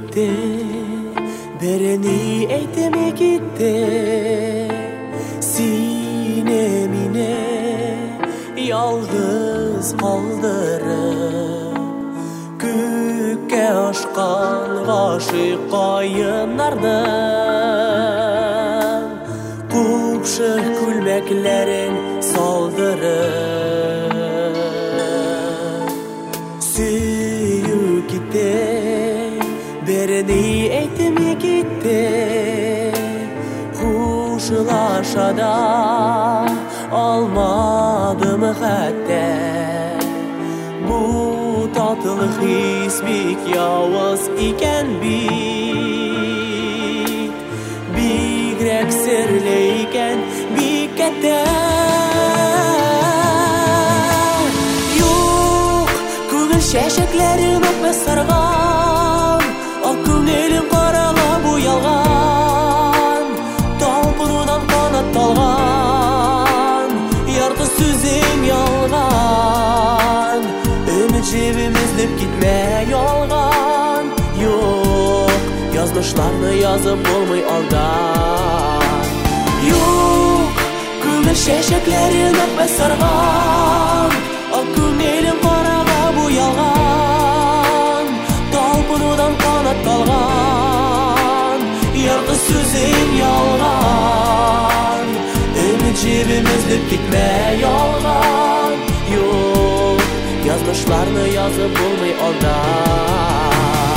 кетті, берени әйтеме кетті. Сине мине ялгыз қалдырып, көкке ашқан ғашық қайынардың қупшық күлмәкләрен салдырып. Сөйі кетті, берени әйтеме кетті. Хушылашада алмадым хәтта. Бу татлы хис бик явыз икән бит. Бигрәк серле икән, бик кәттә. Юк, күңел чәчәкләрен үпмә сарган, ак күңелем карага буялган, талпынудан канатталган, ярты сүзем ялган. Өмет җебем эзләп китмә ялган. Юк, язмышларны язып булмый алдан. Юк, күңел чәчәкләрен үпмә сарган, ак күңелем карага буялган, талпынудан канатталган, ярты сүзем ялган. Өмет җебем эзләп китмә ялган. Юк, язмышларны язып булмый алдан.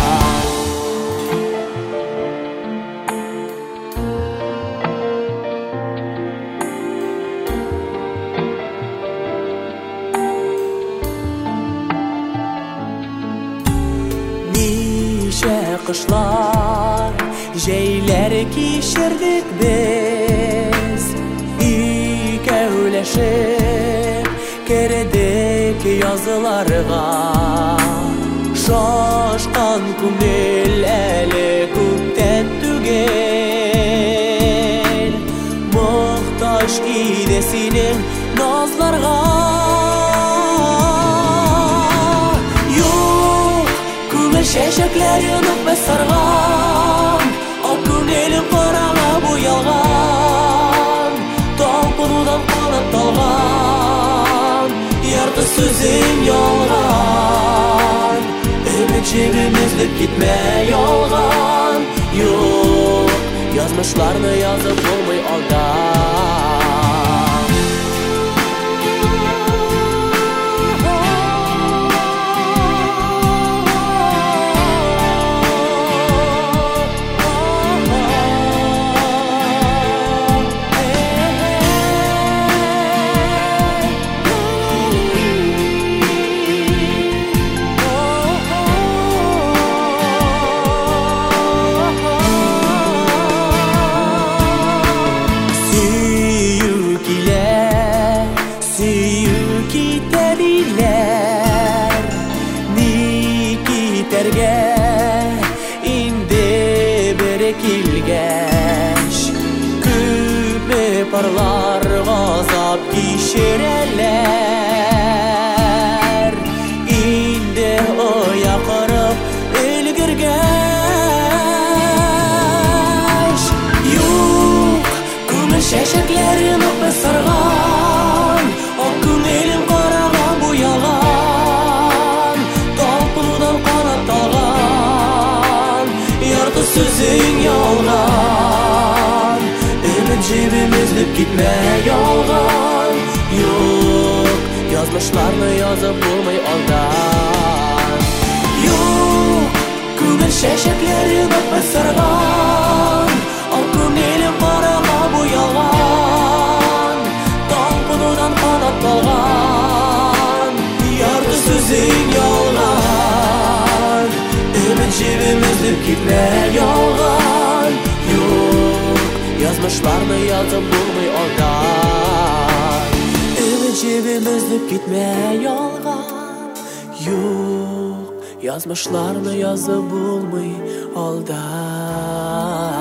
Ничә кышлар, җәйләр кичердек без, икәүләшеп кердек языларга. Шашкан күңел әле күптән түгел, мохтаҗ иде синең назларга. Юк, күңел чәчәкләрен үпмә сарган, ак күңелем карага буялган, талпынудан канатталган, ярты сүзем ялган. Өмет җебем эзләп китмә ялган. Юк, язмышларны язып булмый алдан. Инде бере килгәч, күпме парлар газап кичерәләр. Инде оякырып өлгергәч, юк, күңел чәчәкләрен үпмә сарган, ак күңелем карага буялган, талпынудан канатталган, ярты сүзең ялган. Өмет җебем эзләп китмә ялган. Юк, язмышларны язып булмый алдан. Юк, күңел чәчәкләрен үпмә сарган, ак күңелем карага буялган, талпынудан канатталган, ярты сүзең ялган. Өмет җебем эзләп китмә ялган. Юк, язмышларны язып булмый алдан. Өмет җебем эзләп китмә ялган. Юк, язмышларны язып булмый алдан.